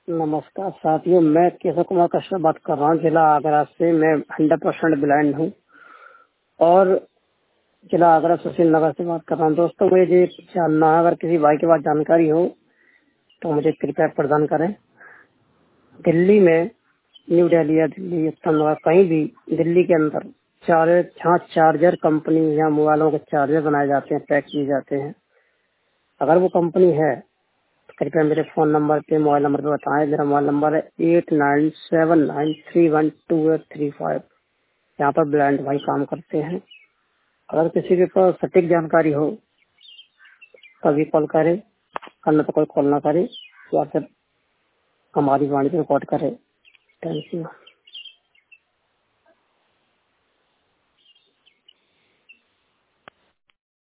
नमस्कार साथियों, मैं केशव कुमार कश्यप बात कर रहा हूँ जिला आगरा से। मैं 100% ब्लाइंड हूँ और जिला आगरा सुशील नगर से बात कर रहा हूँ। दोस्तों, मुझे ये जानना है, अगर किसी भाई के पास जानकारी हो तो मुझे कृपया प्रदान करें। दिल्ली में, न्यू दिल्ली या दिल्ली उत्तम नगर, कहीं भी दिल्ली के अंदर जहाँ चार्जर कंपनी या मोबाइलों के चार्जर बनाए जाते हैं, पैक किए जाते हैं, अगर वो कंपनी है तो कृपया मेरे फोन नंबर पे, मोबाइल नंबर पे बताएं। मेरा मोबाइल नंबर है 8979312835। यहाँ पर ब्लाइंड भाई काम करते हैं। अगर किसी के पास सटीक जानकारी हो तभी कॉल करे, करना तो कोई कॉल ना करे या फिर हमारी वाणी रिकॉर्ड करे। Thank you.